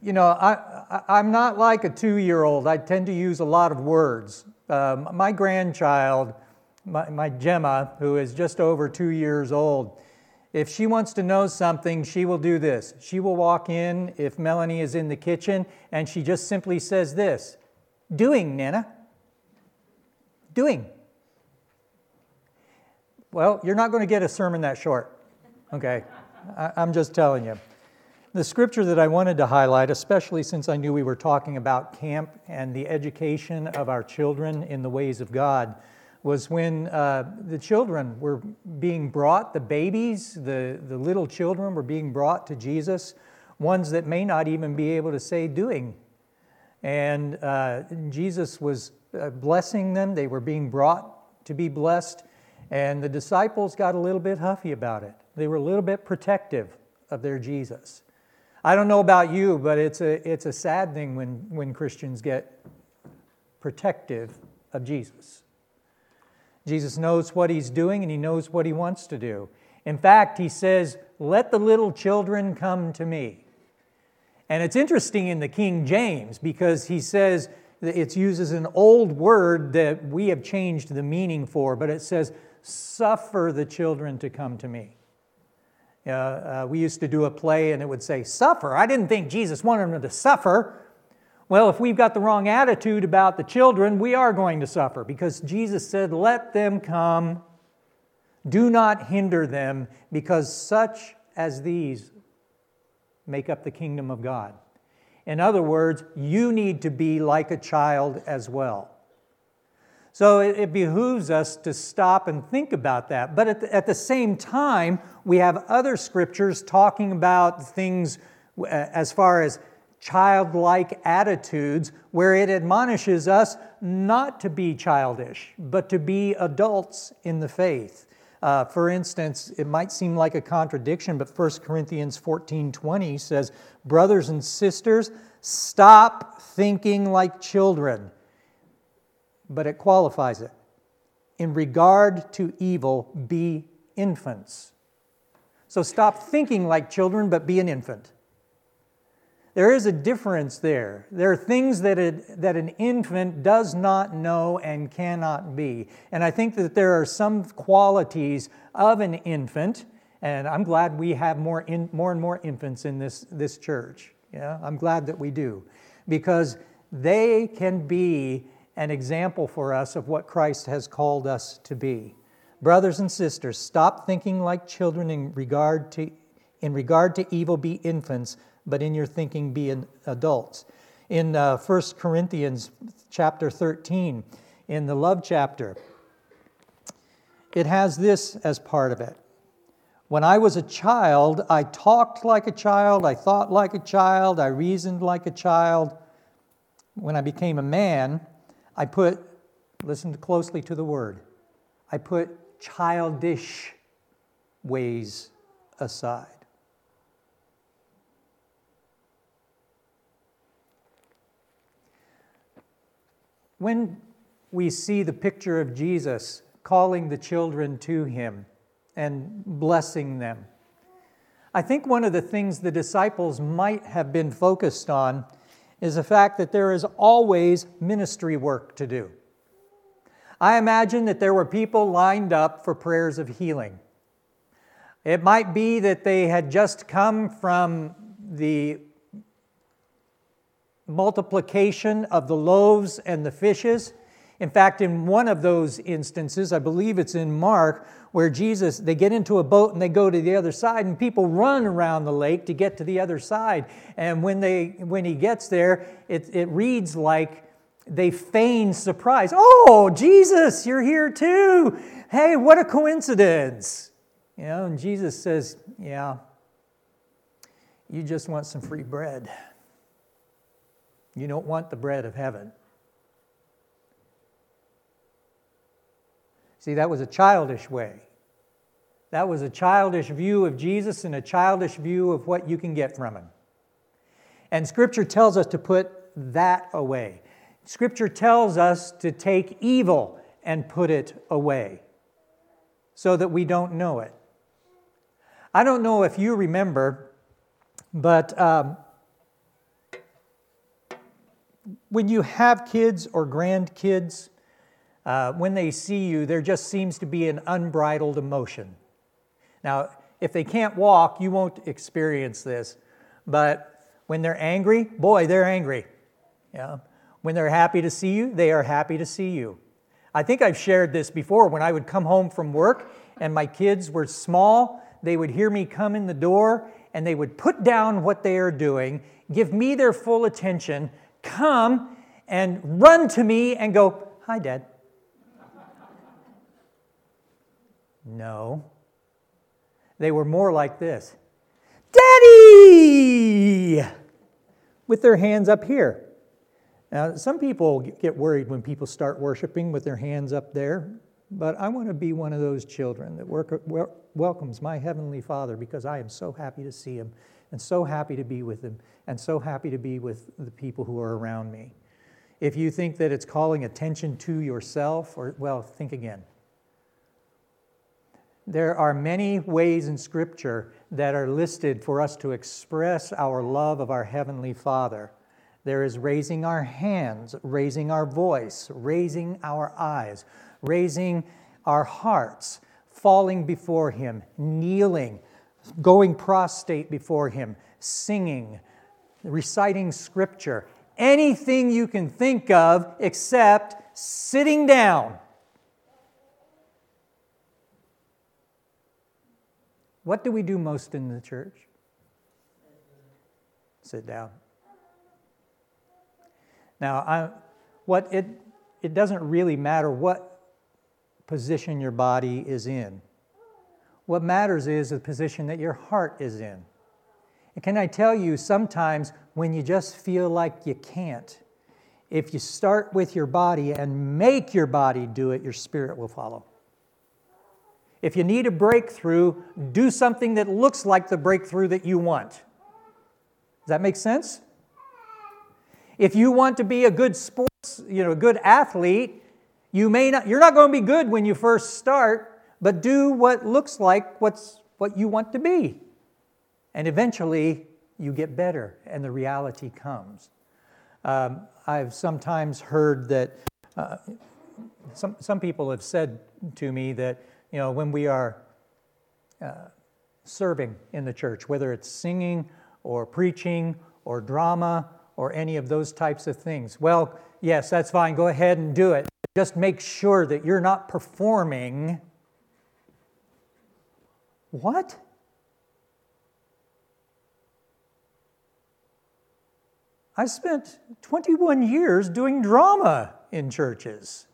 I'm not like a 2-year-old. I tend to use a lot of words. My grandchild, my Gemma, who is just over 2 years old, if she wants to know something, she will do this. She will walk in if Melanie is in the kitchen, and she just simply says this, "Doing, Nana. Doing." Well, you're not going to get a sermon that short, okay? I'm just telling you. The scripture that I wanted to highlight, especially since I knew we were talking about camp and the education of our children in the ways of God, was when the children were being brought, the babies, the little children were being brought to Jesus, ones that may not even be able to say doing. And Jesus was blessing them. They were being brought to be blessed. And the disciples got a little bit huffy about it. They were a little bit protective of their Jesus. I don't know about you, but it's a sad thing when Christians get protective of Jesus. Jesus knows what he's doing and he knows what he wants to do. In fact, he says, "Let the little children come to me." And it's interesting in the King James because he says, it uses an old word that we have changed the meaning for, but it says, "Suffer the children to come to me." We used to do a play and it would say, "Suffer." I didn't think Jesus wanted them to suffer. Well, if we've got the wrong attitude about the children, we are going to suffer because Jesus said, "Let them come. Do not hinder them, because such as these make up the kingdom of God." In other words, you need to be like a child as well. So it behooves us to stop and think about that. But at the same time, we have other scriptures talking about things as far as childlike attitudes, where it admonishes us not to be childish, but to be adults in the faith. For instance, it might seem like a contradiction, but 1 Corinthians 14:20 says, "Brothers and sisters, stop thinking like children." But it qualifies it. "In regard to evil, be infants." So stop thinking like children, but be an infant. There is a difference there. There are things that an infant does not know and cannot be. And I think that there are some qualities of an infant, and I'm glad we have more and more infants in this church. Yeah, I'm glad that we do, because they can be an example for us of what Christ has called us to be. Brothers and sisters, stop thinking like children in regard to evil, be infants, but in your thinking be adults. In 1 Corinthians chapter 13, in the love chapter, it has this as part of it. "When I was a child, I talked like a child, I thought like a child, I reasoned like a child. When I became a man, I put," listen closely to the word, "I put childish ways aside." When we see the picture of Jesus calling the children to him and blessing them, I think one of the things the disciples might have been focused on is the fact that there is always ministry work to do. I imagine that there were people lined up for prayers of healing. It might be that they had just come from the multiplication of the loaves and the fishes. In fact, in one of those instances, I believe it's in Mark, where they get into a boat and they go to the other side, and people run around the lake to get to the other side. And when he gets there, it reads like they feign surprise. "Oh, Jesus, you're here too. Hey, what a coincidence." And Jesus says, "Yeah, you just want some free bread. You don't want the bread of heaven." See, that was a childish way. That was a childish view of Jesus and a childish view of what you can get from him. And Scripture tells us to put that away. Scripture tells us to take evil and put it away so that we don't know it. I don't know if you remember, but when you have kids or grandkids, when they see you, there just seems to be an unbridled emotion. Now, if they can't walk, you won't experience this. But when they're angry, boy, they're angry. Yeah. When they're happy to see you, they are happy to see you. I think I've shared this before. When I would come home from work and my kids were small, they would hear me come in the door and they would put down what they are doing, give me their full attention, come and run to me and go, "Hi, Dad." No. They were more like this. "Daddy!" with their hands up here. Now, some people get worried when people start worshiping with their hands up there, but I want to be one of those children that welcomes my Heavenly Father because I am so happy to see Him and so happy to be with Him and so happy to be with the people who are around me. If you think that it's calling attention to yourself, well, think again. There are many ways in Scripture that are listed for us to express our love of our Heavenly Father. There is raising our hands, raising our voice, raising our eyes, raising our hearts, falling before Him, kneeling, going prostrate before Him, singing, reciting Scripture. Anything you can think of except sitting down. What do we do most in the church? Sit down. Now, it doesn't really matter what position your body is in. What matters is the position that your heart is in. And can I tell you, sometimes when you just feel like you can't, if you start with your body and make your body do it, your spirit will follow. If you need a breakthrough, do something that looks like the breakthrough that you want. Does that make sense? If you want to be a good a good athlete, you're not going to be good when you first start, but do what looks like what you want to be. And eventually, you get better, and the reality comes. I've sometimes heard that some people have said to me that, when we are serving in the church, whether it's singing or preaching or drama or any of those types of things, well, yes, that's fine. Go ahead and do it. Just make sure that you're not performing. What? I spent 21 years doing drama in churches.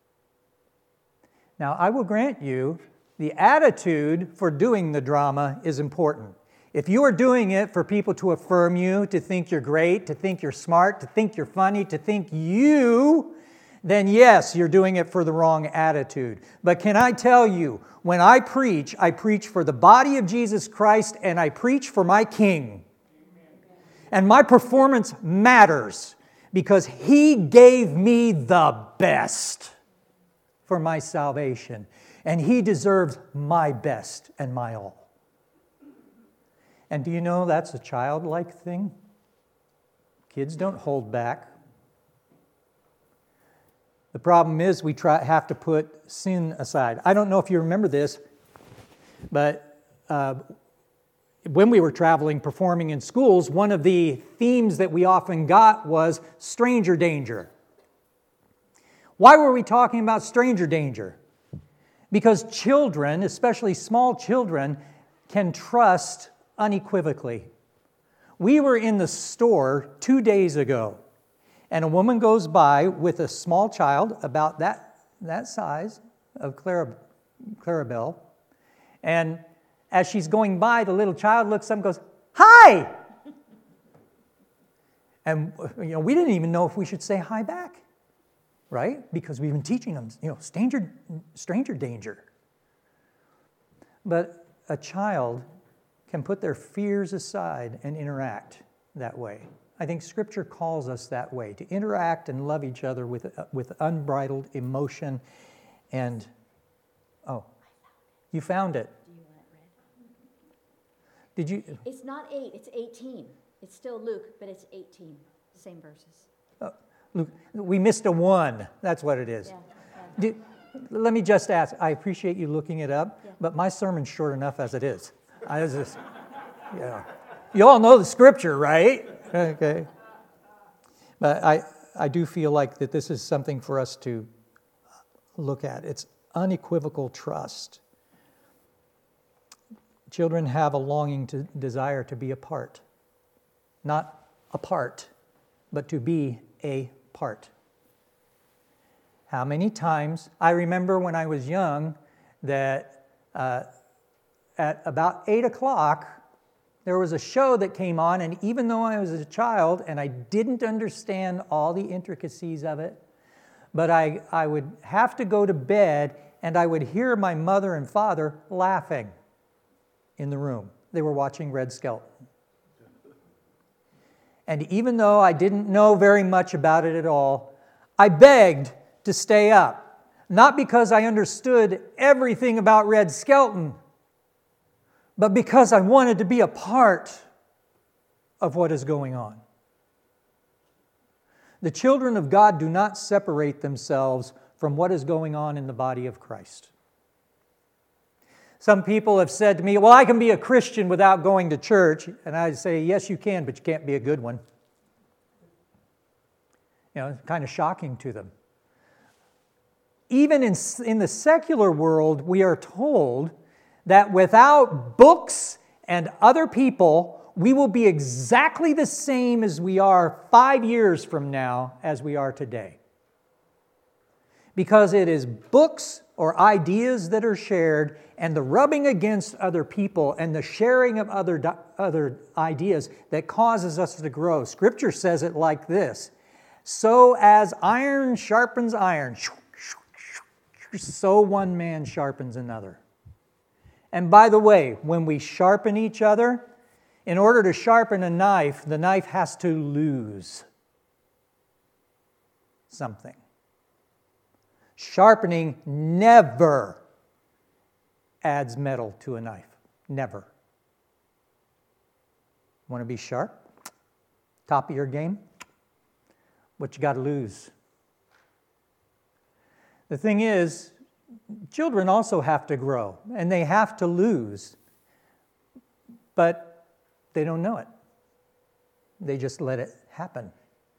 Now, I will grant you, the attitude for doing the drama is important. If you are doing it for people to affirm you, to think you're great, to think you're smart, to think you're funny, to think then yes, you're doing it for the wrong attitude. But can I tell you, when I preach for the body of Jesus Christ and I preach for my King. And my performance matters because He gave me the best for my salvation. And He deserves my best and my all. And do you know that's a childlike thing? Kids don't hold back. The problem is we have to put sin aside. I don't know if you remember this, but when we were traveling, performing in schools, one of the themes that we often got was stranger danger. Why were we talking about stranger danger? Because children, especially small children, can trust unequivocally. We were in the store 2 days ago, and a woman goes by with a small child about that size of Clarabelle, and as she's going by, the little child looks up and goes, "Hi!" And we didn't even know if we should say hi back, right? Because we've been teaching them, stranger danger. But a child can put their fears aside and interact that way. I think Scripture calls us that way, to interact and love each other with unbridled emotion. And, you found it. Do you want it read? Did you? It's not 8, it's 18. It's still Luke, but it's 18. Same verses. Luke, we missed a 1. That's what it is. Yeah. Let me just ask. I appreciate you looking it up, but my sermon's short enough as it is. You all know the scripture, right? Okay. But I do feel like that this is something for us to look at. It's unequivocal trust. Children have a longing to desire to be a part. Not apart, but to be a part. How many times, I remember when I was young that at about 8 o'clock, there was a show that came on, and even though I was a child and I didn't understand all the intricacies of it, but I would have to go to bed and I would hear my mother and father laughing in the room. They were watching Red Skelton. And even though I didn't know very much about it at all, I begged to stay up. Not because I understood everything about Red Skelton, but because I wanted to be a part of what is going on. The children of God do not separate themselves from what is going on in the body of Christ. Some people have said to me, well, I can be a Christian without going to church. And I say, yes, you can, but you can't be a good one. It's kind of shocking to them. Even in the secular world, we are told that without books and other people, we will be exactly the same as we are 5 years from now as we are today. Because it is books or ideas that are shared and the rubbing against other people and the sharing of other ideas that causes us to grow. Scripture says it like this: so as iron sharpens iron, so one man sharpens another. And by the way, when we sharpen each other, in order to sharpen a knife, the knife has to lose something. Sharpening never adds metal to a knife. Never. Want to be sharp? Top of your game? What you got to lose? The thing is, children also have to grow, and they have to lose, but they don't know it. They just let it happen.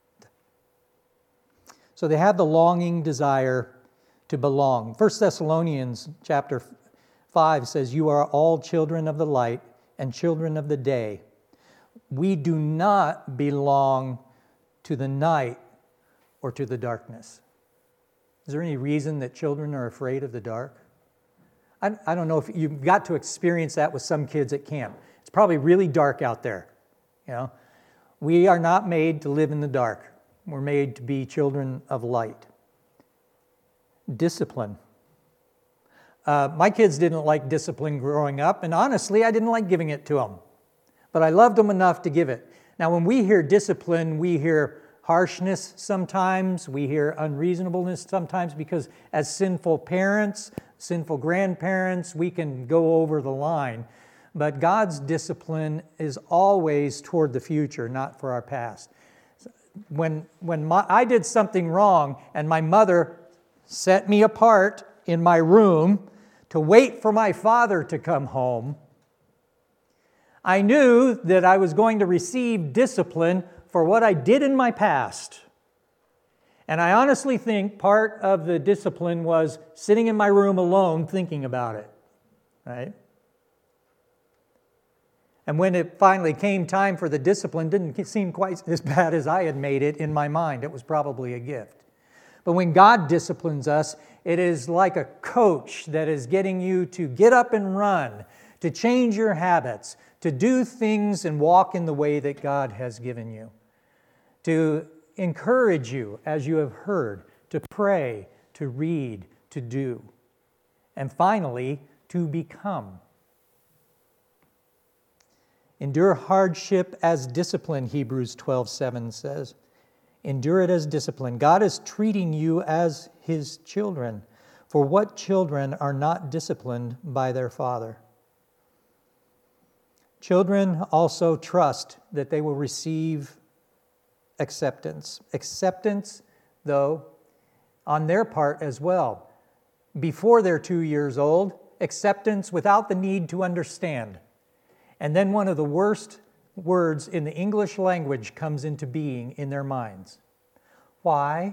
So they have the longing desire to belong. 1 Thessalonians chapter 5 says, you are all children of the light and children of the day. We do not belong to the night or to the darkness. Is there any reason that children are afraid of the dark? I don't know if you've got to experience that with some kids at camp. It's probably really dark out there. We are not made to live in the dark. We're made to be children of light. Discipline. My kids didn't like discipline growing up, and honestly, I didn't like giving it to them. But I loved them enough to give it. Now, when we hear discipline, we hear harshness sometimes, we hear unreasonableness sometimes, because as sinful parents, sinful grandparents, we can go over the line. But God's discipline is always toward the future, not for our past. When I did something wrong and my mother set me apart in my room to wait for my father to come home, I knew that I was going to receive discipline for what I did in my past. And I honestly think part of the discipline was sitting in my room alone thinking about it, right? And when it finally came time for the discipline, it didn't seem quite as bad as I had made it in my mind. It was probably a gift. But when God disciplines us, it is like a coach that is getting you to get up and run, to change your habits, to do things and walk in the way that God has given you, to encourage you, as you have heard, to pray, to read, to do, and finally, to become. Endure hardship as discipline, Hebrews 12:7 says. Endure it as discipline. God is treating you as His children. For what children are not disciplined by their father? Children also trust that they will receive acceptance. Acceptance, though, on their part as well. Before they're 2 years old, acceptance without the need to understand. And then one of the worst words in the English language comes into being in their minds. Why?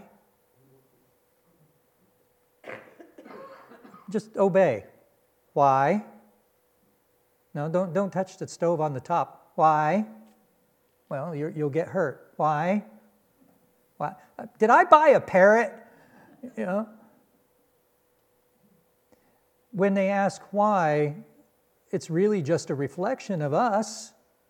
Just obey. Why? No, don't touch the stove on the top. Why? Well, you'll get hurt. Why? Why? Did I buy a parrot? You know. When they ask why, it's really just a reflection of us.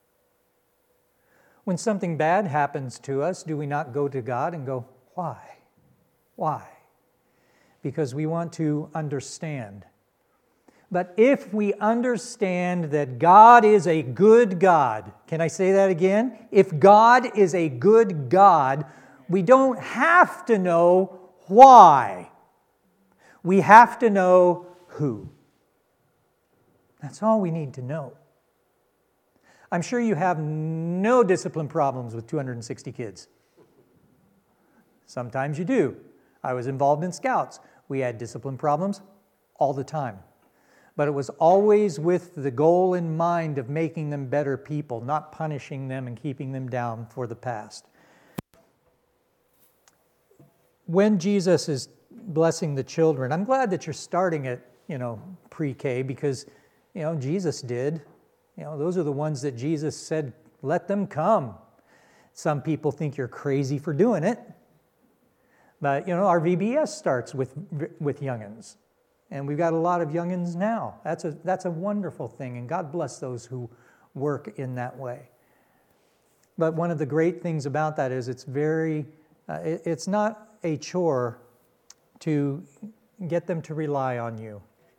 When something bad happens to us, do we not go to God and go, why? Why? Because we want to understand. But if we understand that God is a good God, can I say that again? If God is a good God, we don't have to know why. We have to know who. That's all we need to know. I'm sure you have no discipline problems with 260 kids. Sometimes you do. I was involved in Scouts. We had discipline problems all the time. But it was always with the goal in mind of making them better people, not punishing them and keeping them down for the past. When Jesus is blessing the children, I'm glad that you're starting at, pre-K because, Jesus did. Those are the ones that Jesus said, let them come. Some people think you're crazy for doing it. But, our VBS starts with youngins. And we've got a lot of youngins now. That's a wonderful thing, and God bless those who work in that way. But one of the great things about that is it's not a chore to get them to rely on you.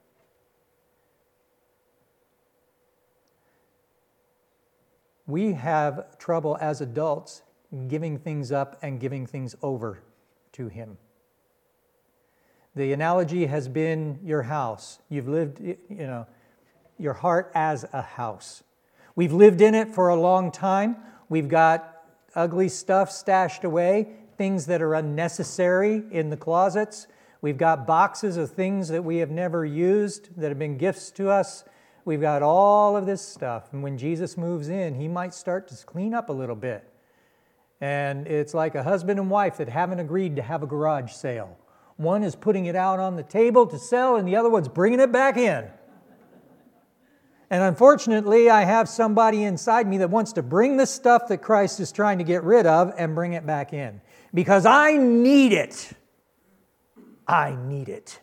We have trouble as adults giving things up and giving things over to Him. The analogy has been your house. You've lived, your heart as a house. We've lived in it for a long time. We've got ugly stuff stashed away, things that are unnecessary in the closets. We've got boxes of things that we have never used that have been gifts to us. We've got all of this stuff. And when Jesus moves in, He might start to clean up a little bit. And it's like a husband and wife that haven't agreed to have a garage sale. One is putting it out on the table to sell, and the other one's bringing it back in. And unfortunately, I have somebody inside me that wants to bring the stuff that Christ is trying to get rid of and bring it back in. Because I need it. I need it.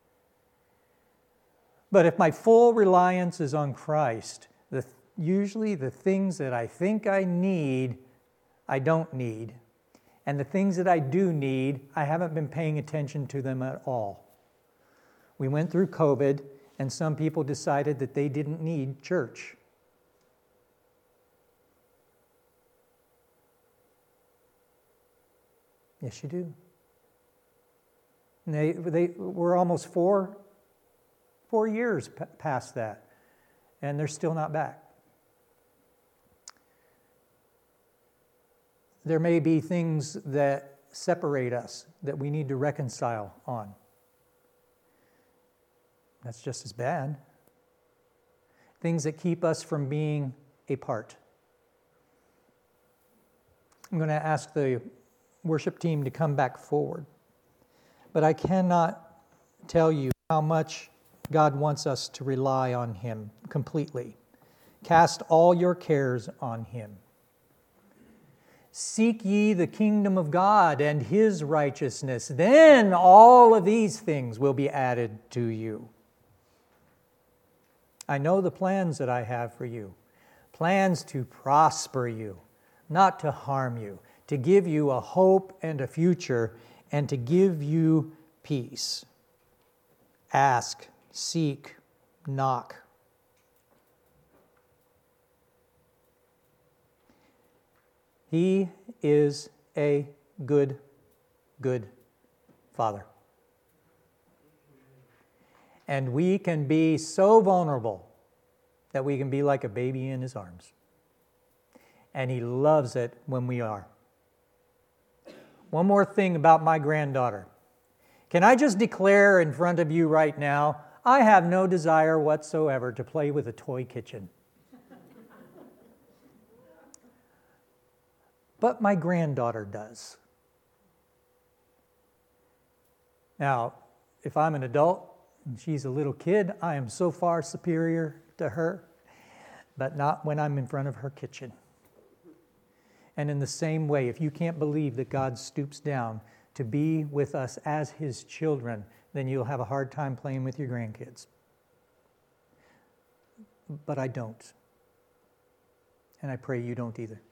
But if my full reliance is on Christ, usually the things that I think I need, I don't need. And the things that I do need, I haven't been paying attention to them at all. We went through COVID, and some people decided that they didn't need church. Yes, you do. And they were almost four years past that, and they're still not back. There may be things that separate us that we need to reconcile on. That's just as bad. Things that keep us from being apart. I'm going to ask the worship team to come back forward. But I cannot tell you how much God wants us to rely on Him completely. Cast all your cares on Him. Seek ye the kingdom of God and His righteousness. Then all of these things will be added to you. I know the plans that I have for you. Plans to prosper you, not to harm you, to give you a hope and a future, and to give you peace. Ask, seek, knock. He is a good, good Father. And we can be so vulnerable that we can be like a baby in His arms. And He loves it when we are. one more thing about my granddaughter. Can I just declare in front of you right now, I have no desire whatsoever to play with a toy kitchen. But my granddaughter does. Now, if I'm an adult and she's a little kid, I am so far superior to her, but not when I'm in front of her kitchen. And in the same way, if you can't believe that God stoops down to be with us as His children, then you'll have a hard time playing with your grandkids. But I don't. And I pray you don't either.